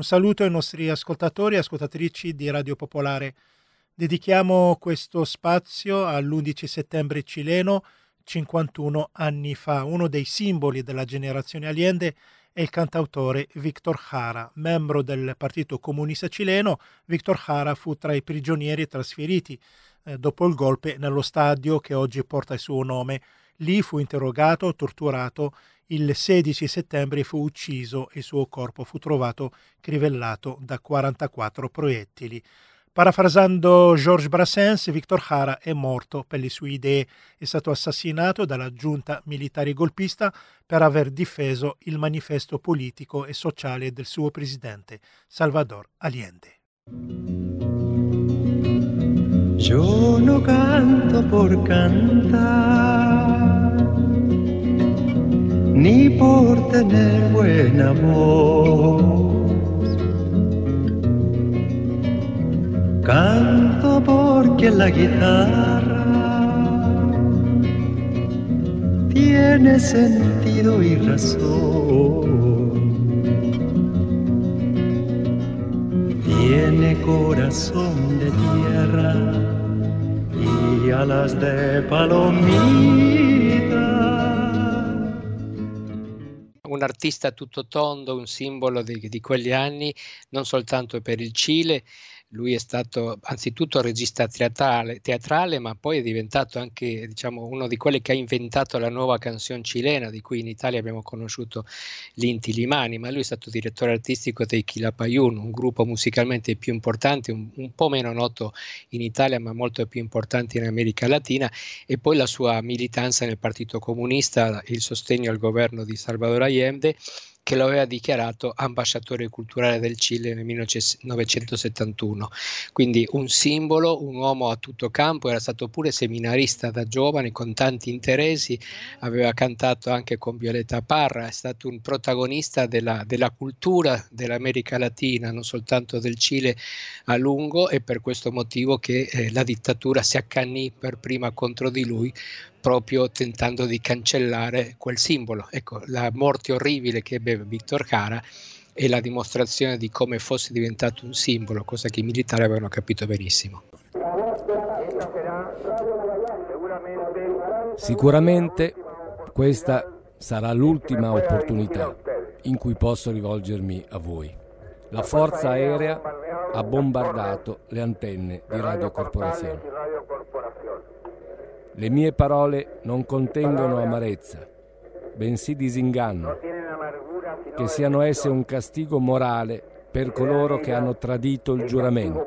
Un saluto ai nostri ascoltatori e ascoltatrici di Radio Popolare. Dedichiamo questo spazio all'11 settembre cileno, 51 anni fa. Uno dei simboli della generazione Allende è il cantautore Víctor Jara. Membro del Partito Comunista Cileno, Víctor Jara fu tra i prigionieri trasferiti dopo il golpe nello stadio che oggi porta il suo nome. Lì fu interrogato, torturato. Il 16 settembre fu ucciso e il suo corpo fu trovato crivellato da 44 proiettili. Parafrasando Georges Brassens, Víctor Jara è morto per le sue idee. È stato assassinato dalla giunta militare golpista per aver difeso il manifesto politico e sociale del suo presidente, Salvador Allende. Yo no canto por cantar, ni por tener buena voz. Canto porque la guitarra tiene sentido y razón, tiene corazón de tierra y alas de palomita. Un artista tutto tondo, un simbolo di quegli anni, non soltanto per il Cile. Lui è stato anzitutto regista teatrale, ma poi è diventato anche, uno di quelli che ha inventato la nuova canzone cilena, di cui in Italia abbiamo conosciuto l'Inti Limani, ma lui è stato direttore artistico dei Quilapayún, un gruppo musicalmente più importante, un po' meno noto in Italia, ma molto più importante in America Latina, e poi la sua militanza nel Partito Comunista, il sostegno al governo di Salvador Allende, che lo aveva dichiarato ambasciatore culturale del Cile nel 1971. Quindi un simbolo, un uomo a tutto campo, era stato pure seminarista da giovane con tanti interessi, aveva cantato anche con Violeta Parra, è stato un protagonista della cultura dell'America Latina, non soltanto del Cile a lungo, e per questo motivo che la dittatura si accannì per prima contro di lui, proprio tentando di cancellare quel simbolo. Ecco, la morte orribile che ebbe Víctor Jara è la dimostrazione di come fosse diventato un simbolo, cosa che i militari avevano capito benissimo. Sicuramente questa sarà l'ultima opportunità in cui posso rivolgermi a voi. La forza aerea ha bombardato le antenne di Radio Corporazione. Le mie parole non contengono amarezza, bensì disinganno, che siano esse un castigo morale per coloro che hanno tradito il giuramento.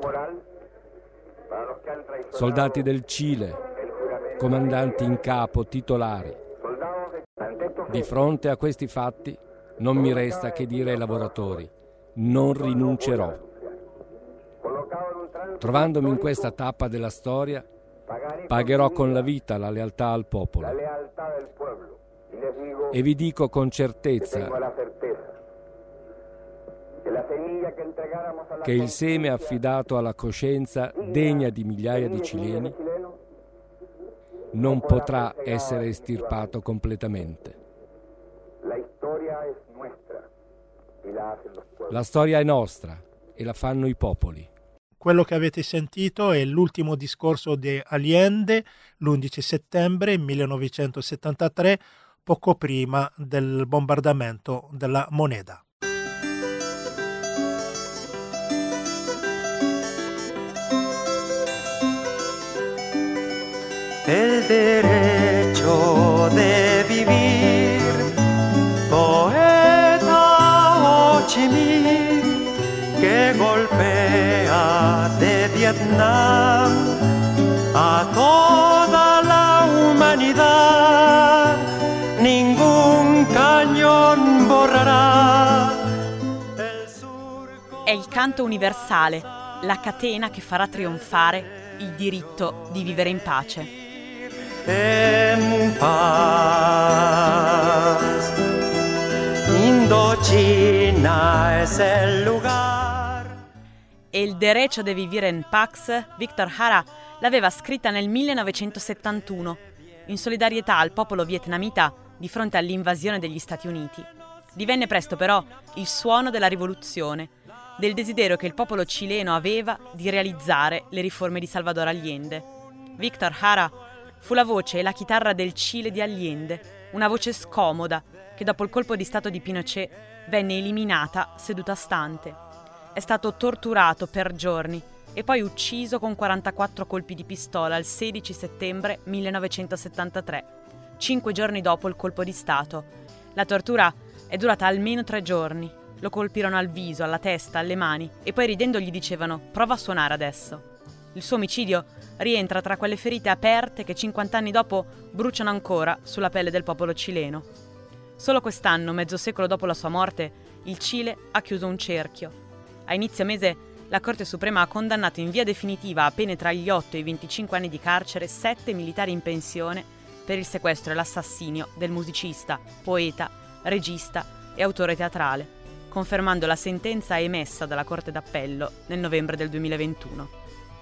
Soldati del Cile, comandanti in capo, titolari. Di fronte a questi fatti non mi resta che dire ai lavoratori: non rinuncerò. Trovandomi in questa tappa della storia, pagherò con la vita la lealtà al popolo. E vi dico con certezza che il seme affidato alla coscienza degna di migliaia di cileni non potrà essere estirpato completamente. La storia è nostra e la fanno i popoli. Quello che avete sentito è l'ultimo discorso di Allende, l'11 settembre 1973, poco prima del bombardamento della Moneda. El derecho de vivir, poeta Ho Chi Minh, que golpea de Vietnam a toda la humanidad, ningún cañón borrará el surco. È il canto universale, la catena che farà trionfare il diritto di vivere in pace. En paz, Indochina es el lugar. E il Derecho de Vivir en Pax, Víctor Jara l'aveva scritta nel 1971, in solidarietà al popolo vietnamita di fronte all'invasione degli Stati Uniti. Divenne presto però il suono della rivoluzione, del desiderio che il popolo cileno aveva di realizzare le riforme di Salvador Allende. Víctor Jara fu la voce e la chitarra del Cile di Allende, una voce scomoda che dopo il colpo di stato di Pinochet venne eliminata seduta stante. È stato torturato per giorni e poi ucciso con 44 colpi di pistola il 16 settembre 1973, 5 giorni dopo il colpo di stato. La tortura è durata almeno 3 giorni. Lo colpirono al viso, alla testa, alle mani e poi ridendo gli dicevano «Prova a suonare adesso». Il suo omicidio rientra tra quelle ferite aperte che 50 anni dopo bruciano ancora sulla pelle del popolo cileno. Solo quest'anno, mezzo secolo dopo la sua morte, il Cile ha chiuso un cerchio. A inizio mese la Corte Suprema ha condannato in via definitiva a pene tra gli 8 e i 25 anni di carcere 7 militari in pensione per il sequestro e l'assassinio del musicista, poeta, regista e autore teatrale, confermando la sentenza emessa dalla Corte d'Appello nel novembre del 2021.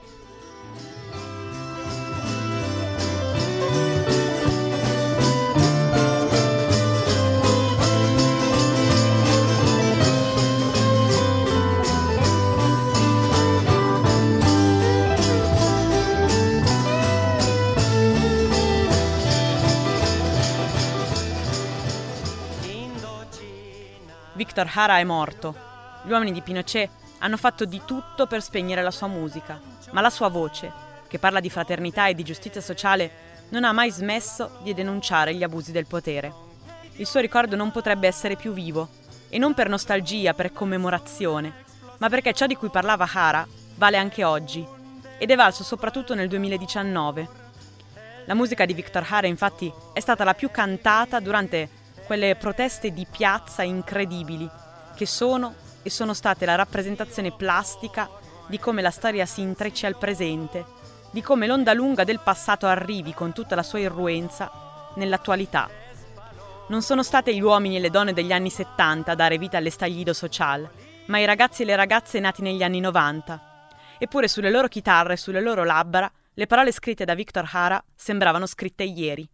Víctor Jara è morto. Gli uomini di Pinochet hanno fatto di tutto per spegnere la sua musica, ma la sua voce, che parla di fraternità e di giustizia sociale, non ha mai smesso di denunciare gli abusi del potere. Il suo ricordo non potrebbe essere più vivo, e non per nostalgia, per commemorazione, ma perché ciò di cui parlava Jara vale anche oggi, ed è valso soprattutto nel 2019. La musica di Víctor Jara, infatti, è stata la più cantata durante quelle proteste di piazza incredibili, che sono e sono state la rappresentazione plastica di come la storia si intreccia al presente, di come l'onda lunga del passato arrivi con tutta la sua irruenza nell'attualità. Non sono state gli uomini e le donne degli anni 70 a dare vita all'estallido social, ma i ragazzi e le ragazze nati negli anni 90. Eppure sulle loro chitarre e sulle loro labbra le parole scritte da Víctor Jara sembravano scritte ieri.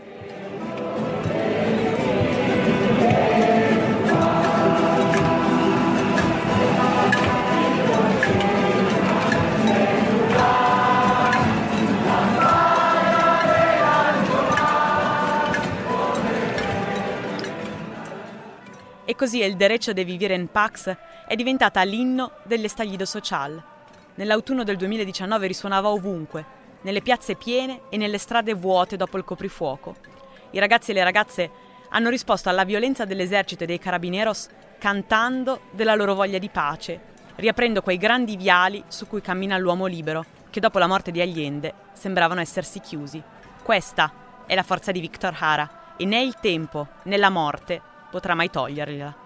E così El Derecho de Vivir en Paz è diventata l'inno dell'estallido social. Nell'autunno del 2019 risuonava ovunque, nelle piazze piene e nelle strade vuote dopo il coprifuoco. I ragazzi e le ragazze hanno risposto alla violenza dell'esercito e dei carabineros cantando della loro voglia di pace, riaprendo quei grandi viali su cui cammina l'uomo libero, che dopo la morte di Allende sembravano essersi chiusi. Questa è la forza di Víctor Jara, e né il tempo né la morte potrà mai togliergliela.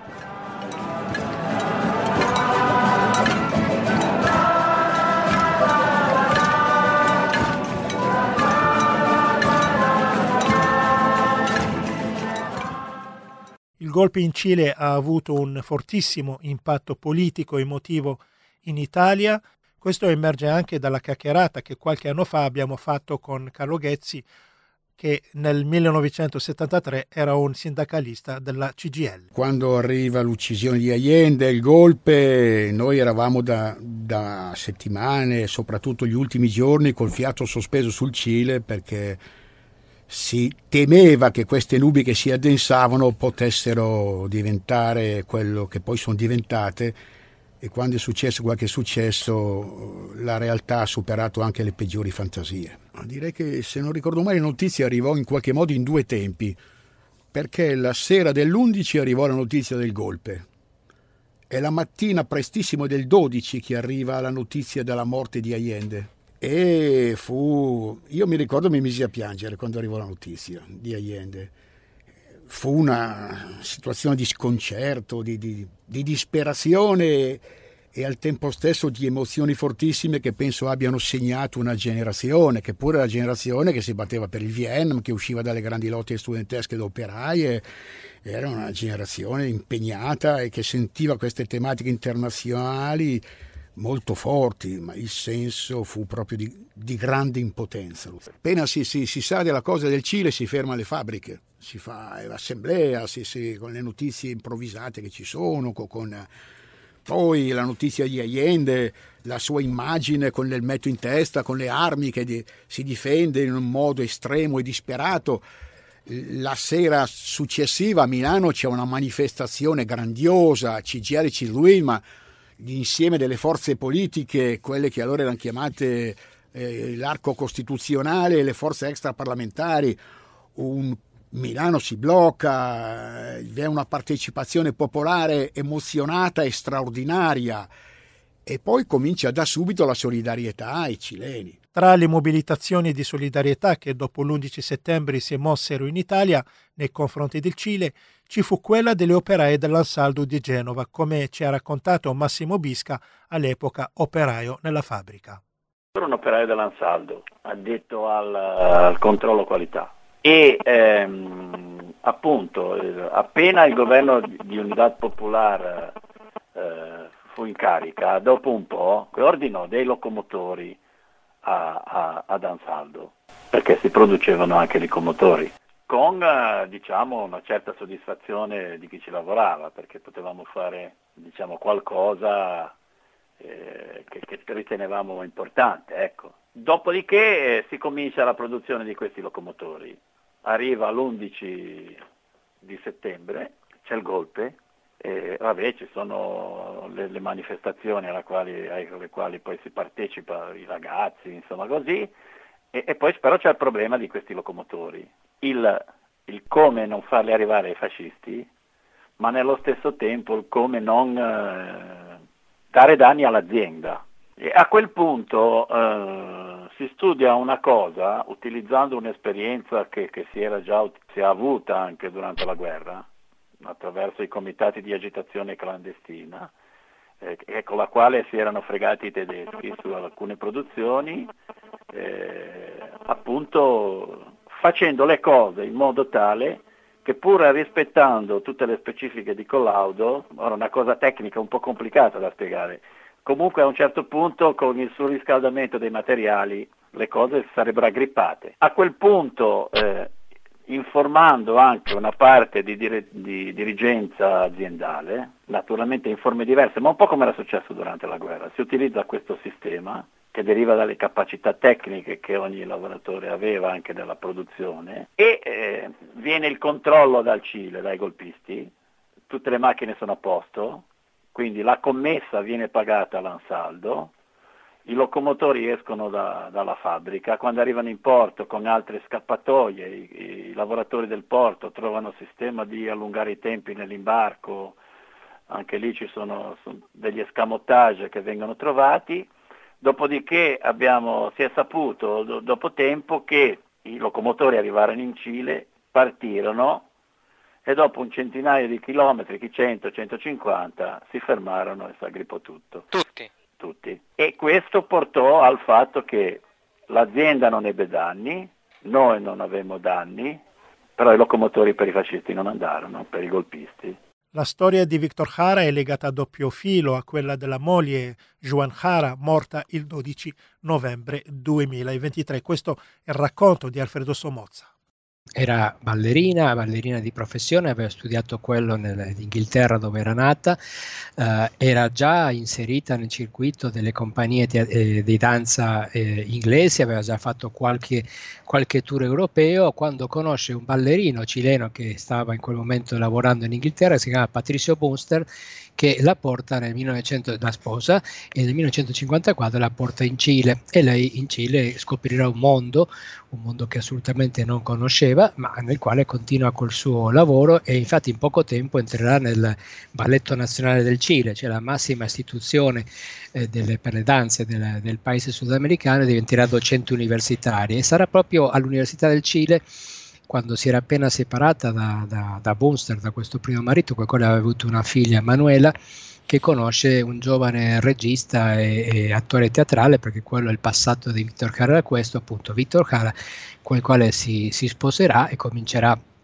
Il golpe in Cile ha avuto un fortissimo impatto politico e emotivo in Italia. Questo emerge anche dalla chiacchierata che qualche anno fa abbiamo fatto con Carlo Ghezzi, che nel 1973 era un sindacalista della CGIL. Quando arriva l'uccisione di Allende, il golpe, noi eravamo da settimane, soprattutto gli ultimi giorni, col fiato sospeso sul Cile, perché si temeva che queste nubi che si addensavano potessero diventare quello che poi sono diventate, e quando è successo quel che è successo la realtà ha superato anche le peggiori fantasie. Direi che, se non ricordo male, la notizia arrivò in qualche modo in due tempi, perché la sera dell'11 arrivò la notizia del golpe e la mattina prestissimo del 12 che arriva la notizia della morte di Allende. E io mi ricordo, mi misi a piangere quando arrivò la notizia di Allende. Fu una situazione di sconcerto, di disperazione e al tempo stesso di emozioni fortissime che penso abbiano segnato una generazione, che pure la generazione che si batteva per il Vietnam, che usciva dalle grandi lotte studentesche ed operaie, era una generazione impegnata e che sentiva queste tematiche internazionali molto forti, ma il senso fu proprio di grande impotenza. Appena si sa della cosa del Cile si ferma le fabbriche, si fa l'assemblea, con le notizie improvvisate che ci sono, poi la notizia di Allende, la sua immagine con l'elmetto in testa, con le armi che si difende in un modo estremo e disperato. La sera successiva a Milano c'è una manifestazione grandiosa, CGR CISL, ma l'insieme delle forze politiche, quelle che allora erano chiamate l'arco costituzionale e le forze extraparlamentari, Milano si blocca, vi è una partecipazione popolare emozionata e straordinaria e poi comincia da subito la solidarietà ai cileni. Tra le mobilitazioni di solidarietà che dopo l'11 settembre si mossero in Italia nei confronti del Cile, ci fu quella delle operaie dell'Ansaldo di Genova, come ci ha raccontato Massimo Bisca, all'epoca operaio nella fabbrica. Era un operaio dell'Ansaldo, addetto al controllo qualità. E appunto appena il governo di Unidad Popular fu in carica, dopo un po' ordinò dei locomotori ad Ansaldo, perché si producevano anche locomotori, con diciamo una certa soddisfazione di chi ci lavorava, perché potevamo fare diciamo qualcosa che ritenevamo importante, ecco. Dopodiché si comincia la produzione di questi locomotori. Arriva l'11 di settembre, c'è il golpe, ci sono le manifestazioni alle quali poi si partecipa, i ragazzi, insomma così, e poi però c'è il problema di questi locomotori, il come non farli arrivare ai fascisti, ma nello stesso tempo il come non dare danni all'azienda. E a quel punto si studia una cosa utilizzando un'esperienza che si ha avuta anche durante la guerra attraverso i comitati di agitazione clandestina con la quale si erano fregati i tedeschi su alcune produzioni, appunto facendo le cose in modo tale che pur rispettando tutte le specifiche di collaudo, ora una cosa tecnica un po' complicata da spiegare, comunque a un certo punto con il surriscaldamento dei materiali le cose sarebbero aggrippate. A quel punto, informando anche una parte di dirigenza aziendale, naturalmente in forme diverse, ma un po' come era successo durante la guerra, si utilizza questo sistema che deriva dalle capacità tecniche che ogni lavoratore aveva anche nella produzione e viene il controllo dal Cile, dai golpisti, tutte le macchine sono a posto, quindi la commessa viene pagata all'Ansaldo, i locomotori escono dalla fabbrica, quando arrivano in porto con altre scappatoie i lavoratori del porto trovano sistema di allungare i tempi nell'imbarco, anche lì ci sono degli escamotage che vengono trovati, dopodiché si è saputo dopo tempo che i locomotori arrivarono in Cile, partirono, e dopo un centinaio di chilometri, 100, 150, si fermarono e si aggrippò tutto. Tutti. E questo portò al fatto che l'azienda non ebbe danni, noi non avevamo danni, però i locomotori per i fascisti non andarono, per i golpisti. La storia di Víctor Jara è legata a doppio filo a quella della moglie Joan Jara, morta il 12 novembre 2023. Questo è il racconto di Alfredo Somozza. Era ballerina di professione, aveva studiato quello in Inghilterra dove era nata, era già inserita nel circuito delle compagnie di danza inglesi, aveva già fatto qualche tour europeo, quando conosce un ballerino cileno che stava in quel momento lavorando in Inghilterra, si chiama Patricio Bunster, che la porta la sposa, e nel 1954 la porta in Cile, e lei in Cile scoprirà un mondo che assolutamente non conosceva, ma nel quale continua col suo lavoro, e infatti in poco tempo entrerà nel Balletto Nazionale del Cile, cioè la massima istituzione per le danze del paese sudamericano, e diventerà docente universitaria, e sarà proprio all'Università del Cile, quando si era appena separata da Bunster, da questo primo marito, con il quale aveva avuto una figlia, Manuela, che conosce un giovane regista e attore teatrale, perché quello è il passato di Víctor Jara, questo appunto Víctor Jara, con il quale si sposerà e comincerà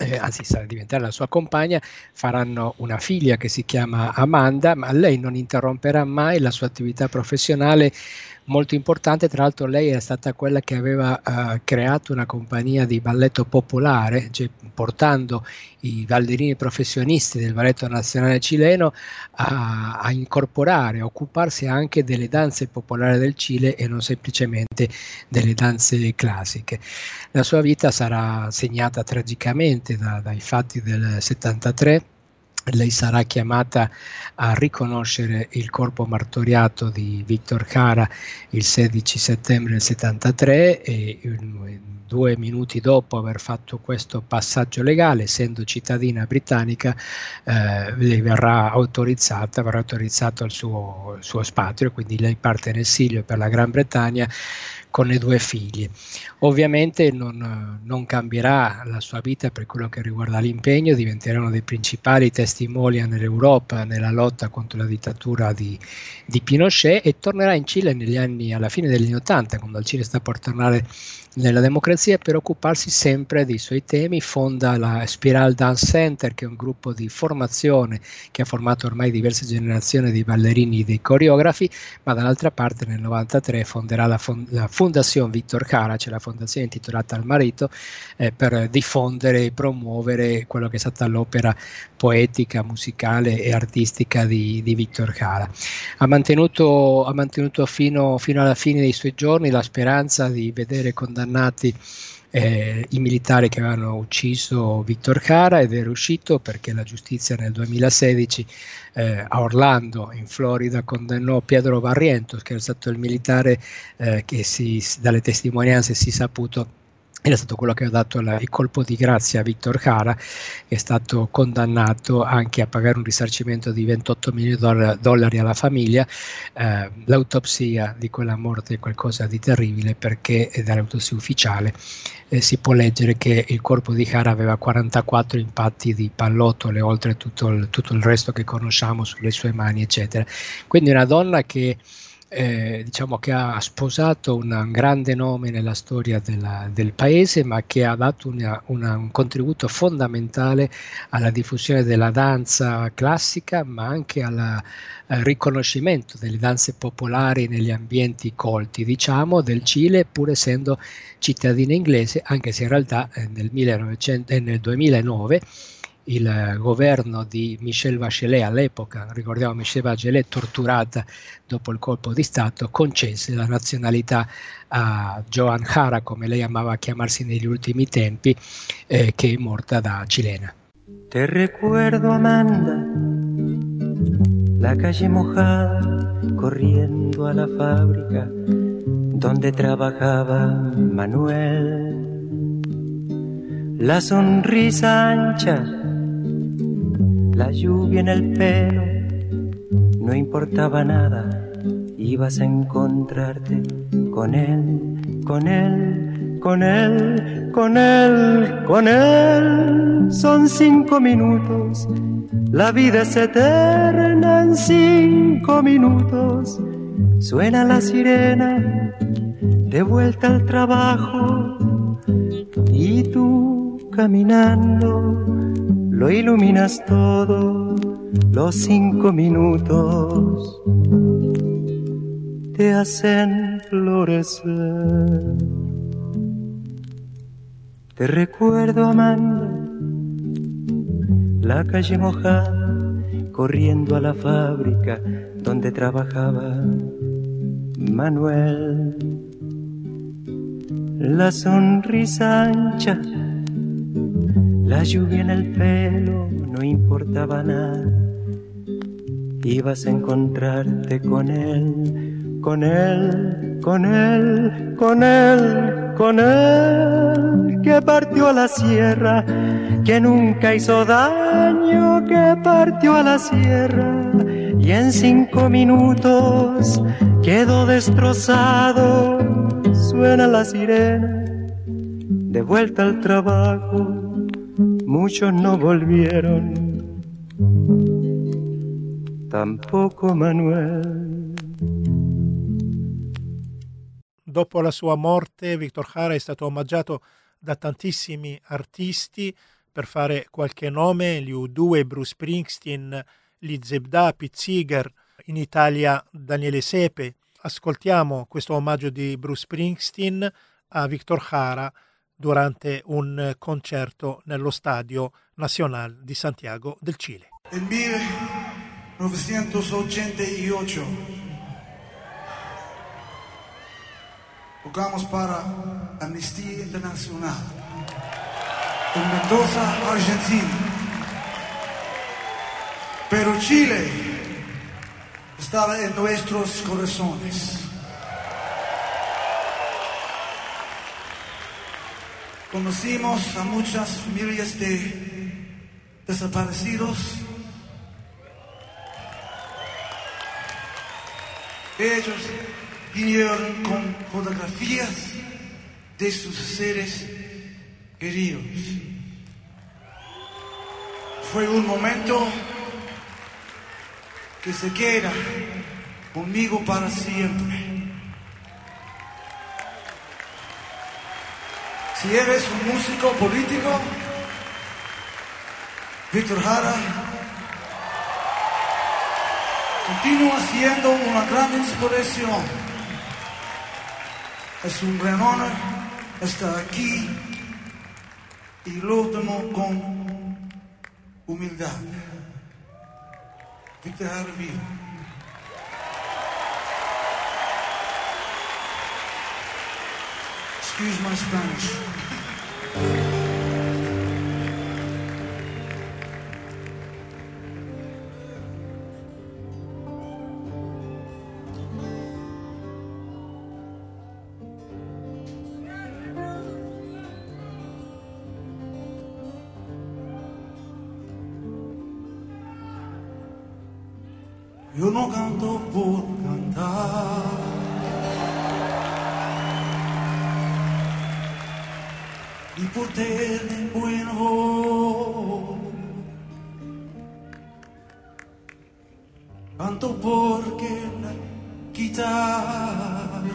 anzi diventerà la sua compagna, faranno una figlia che si chiama Amanda, ma lei non interromperà mai la sua attività professionale molto importante. Tra l'altro lei è stata quella che aveva creato una compagnia di balletto popolare, cioè portando i ballerini professionisti del balletto nazionale cileno a incorporare, a occuparsi anche delle danze popolari del Cile e non semplicemente delle danze classiche. La sua vita sarà segnata tragicamente dai fatti del 73. Lei sarà chiamata a riconoscere il corpo martoriato di Victor Jara il 16 settembre del 73 e 2 minuti dopo aver fatto questo passaggio legale, essendo cittadina britannica, lei verrà autorizzato al suo spazio, quindi lei parte in esilio per la Gran Bretagna con le 2 figlie. Ovviamente non cambierà la sua vita per quello che riguarda l'impegno, diventerà uno dei principali testimonial nell'Europa nella lotta contro la dittatura di Pinochet, e tornerà in Cile alla fine degli anni 80, quando il Cile sta per tornare nella democrazia, per occuparsi sempre dei suoi temi. Fonda la Spiral Dance Center, che è un gruppo di formazione che ha formato ormai diverse generazioni di ballerini e di coreografi, ma dall'altra parte nel 93 fonderà la Fondazione Victor Jara, cioè la fondazione intitolata al marito, per diffondere e promuovere quello che è stata l'opera poetica, musicale e artistica di Victor Jara. Ha mantenuto fino alla fine dei suoi giorni la speranza di vedere condannati i militari che avevano ucciso Victor Jara, ed è riuscito, perché la giustizia nel 2016 a Orlando, in Florida, condannò Pedro Barrientos, che era stato il militare che dalle testimonianze si è saputo era stato quello che ha dato il colpo di grazia a Victor Jara, che è stato condannato anche a pagare un risarcimento di $28 milioni alla famiglia. L'autopsia di quella morte è qualcosa di terribile, perché dall'autopsia ufficiale si può leggere che il corpo di Jara aveva 44 impatti di pallottole, oltre tutto il resto che conosciamo sulle sue mani, eccetera. Quindi una donna che diciamo che ha sposato un grande nome nella storia del paese, ma che ha dato un contributo fondamentale alla diffusione della danza classica, ma anche al riconoscimento delle danze popolari negli ambienti colti, diciamo, del Cile, pur essendo cittadina inglese, anche se in realtà nel 2009 il governo di Michelle Bachelet, all'epoca, ricordiamo Michelle Bachelet torturata dopo il colpo di Stato, concesse la nazionalità a Joan Jara, come lei amava chiamarsi negli ultimi tempi, che è morta da cilena. Te recuerdo, Amanda, la calle mojada, corriendo a la fábrica donde trabajaba Manuel. La sonrisa ancha, la lluvia en el pelo, no importaba nada, ibas a encontrarte con él, con él, con él, con él, con él. Son 5 minutos, la vida es eterna en 5 minutos. Suena la sirena, de vuelta al trabajo, y tú caminando lo iluminas todo, los 5 minutos te hacen florecer. Te recuerdo, Amanda, la calle mojada, corriendo a la fábrica donde trabajaba Manuel. La sonrisa ancha, la lluvia en el pelo, no importaba nada, ibas a encontrarte con él, con él, con él, con él, con él, que partió a la sierra, que nunca hizo daño, que partió a la sierra, y en 5 minutos quedó destrozado. Suena la sirena, de vuelta al trabajo, muchos no volvieron, tampoco Manuel. Dopo la sua morte, Victor Jara è stato omaggiato da tantissimi artisti, per fare qualche nome, gli U2, Bruce Springsteen, gli Zebda, Pete Seeger, in Italia Daniele Sepe. Ascoltiamo questo omaggio di Bruce Springsteen a Víctor Jara durante un concerto nello Stadio Nacional di Santiago del Cile. En 1988 tocamos para Amnistía Internacional en Mendoza, Argentina. Pero Chile estaba en nuestros corazones. Conocimos a muchas familias de desaparecidos. Ellos vinieron con fotografías de sus seres queridos. Fue un momento que se queda conmigo para siempre. Si eres un músico político, Víctor Jara continúa siendo una gran inspiración. Es un gran honor estar aquí y lo tomo con humildad. Víctor Jara vivo. Excuse my Spanish. Yo no canto por cantar, ni por tener buena voz. Canto porque la guitarra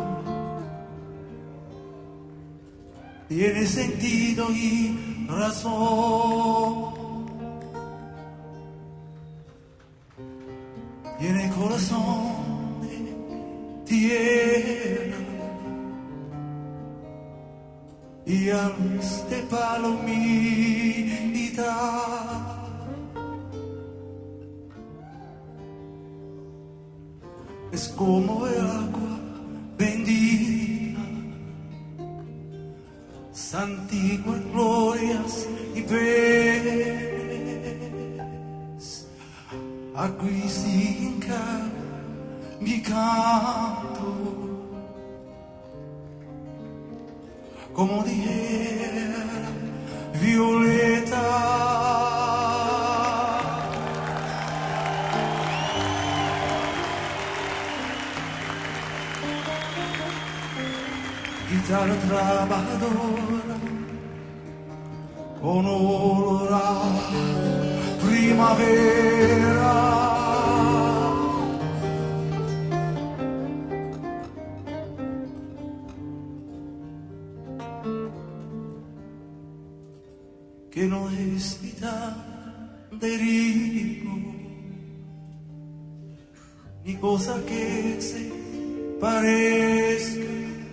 tiene sentido y razón. Tiene corazón de tierra y alas de palomita. Es como el agua bendita, santigua en glorias y penas. Aquí sinca mi canto, como dijera Violeta. Guitarra trabajadora con olor a primavera. Que no es mitad de ritmo, ni cosa que se parezca.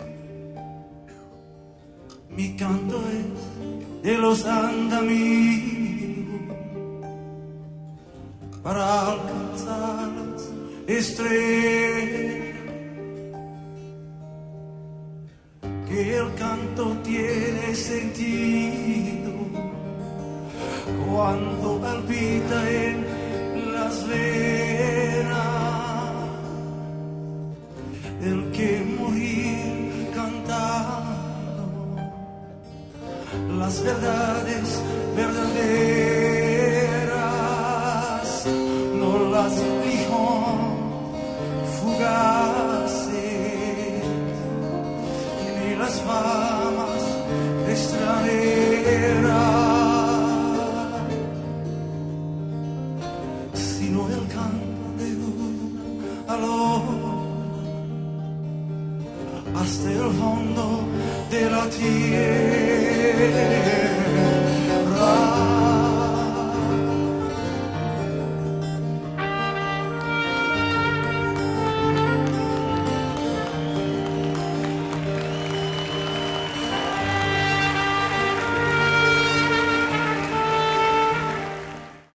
Mi canto es de los andamios para alcanzar las estrellas. Que el canto tiene sentido cuando palpita en las venas. El que morir cantando las verdades verdaderas, no las elijo fugaces, ni las famas extranjeras. El canto de una alona hasta el fondo de la tierra.